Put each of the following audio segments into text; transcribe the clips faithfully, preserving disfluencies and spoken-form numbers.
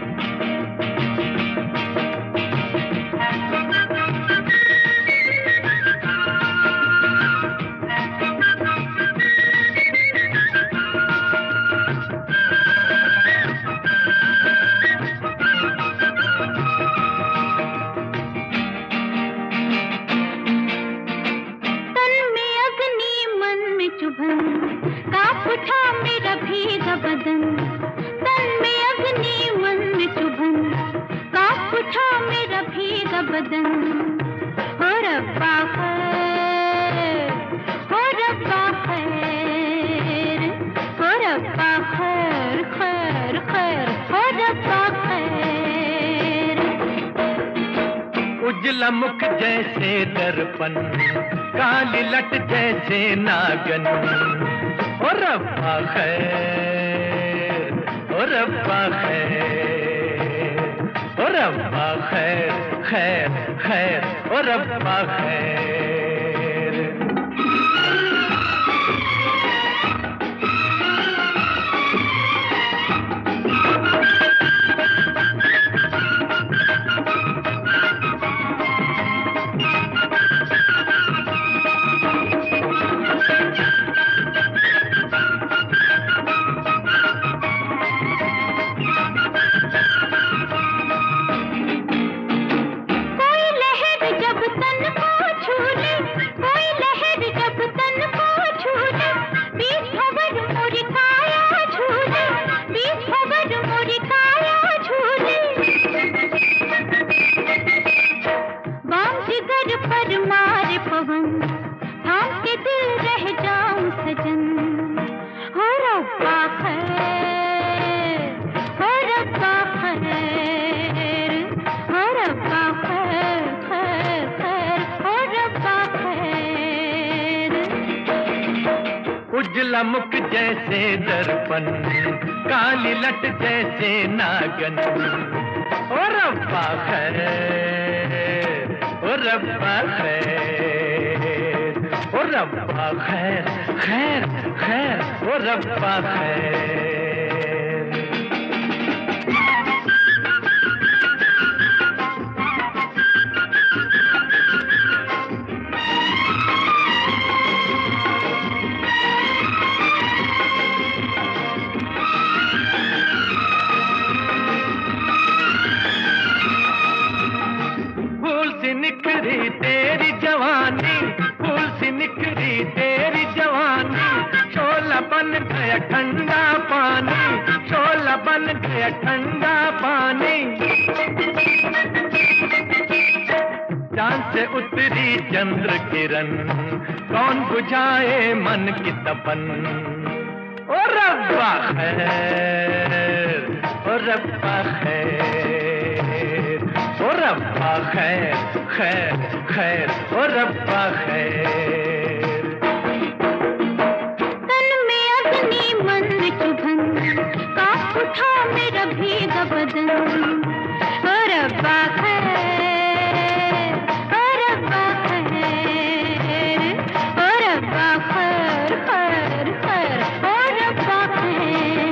कांप उठा मेरा भीगा बदन, तन में अग्नि मन में चुभन, कांप उठा मेरा भीगा बदन। हो रब्बा खैर, हो रब्बा खैर, हो रब्बा खैर, खैर खैर, हो रब्बा खैर। उजला मुख जैसे दर्पण, काली लट जैसे नागन। ओ रब्बा खैर, ओ रब्बा खैर, ओ रब्बा खैर, खैर खैर, ओ रब्बा खैर। पर मारे पवन, थाम के दिल रह जाऊं सजन। हो रब्बा खैर, हो रब्बा खैर, हो रब्बा खैर, खैर खैर, हो रब्बा खैर। उजला मुख जैसे दर्पण, काली लट जैसे नागन। ओ रब्बा खैर, ओ रब्बा खैर, ओ रब्बा खैर, खैर खैर, ओ रब्बा खैर। निखरी तेरी जवानी, फूल सी निखरी तेरी जवानी, शोला बन गया ठंडा पानी, शोला बन गया ठंडा पानी। चांद से उतरी चंद्र किरण, कौन बुझाए मन की तपन। ओ रब्बा खैर, ओ रब्बा खैर, ओ रब्बा खैर, खैर खैर, ओ रब्बा खैर। तन में अग्नि मन में चुभन, कांप उठा मेरा भीगा बदन। ओ रब्बा खैर, ओ रब्बा खैर, ओ रब्बा खैर, खैर खैर, ओ रब्बा खैर।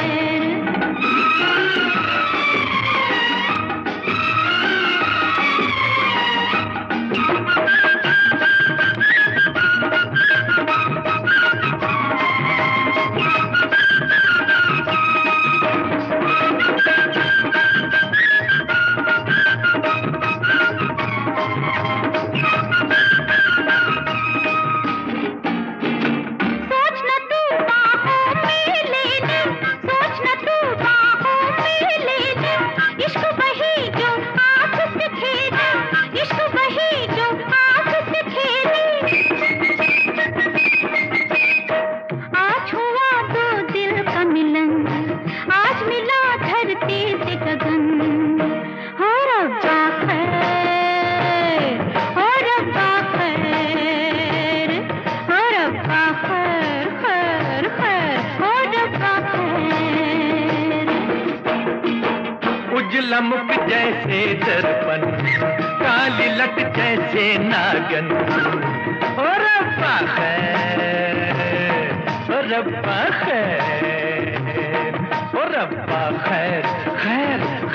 उजला मुख जैसे दर्पण, काली लट जैसे नागन। ओ रब्बा खैर, ओ रब्बा खैर, ओ रब्बा खैर, खैर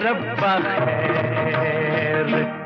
रब्बा खैर।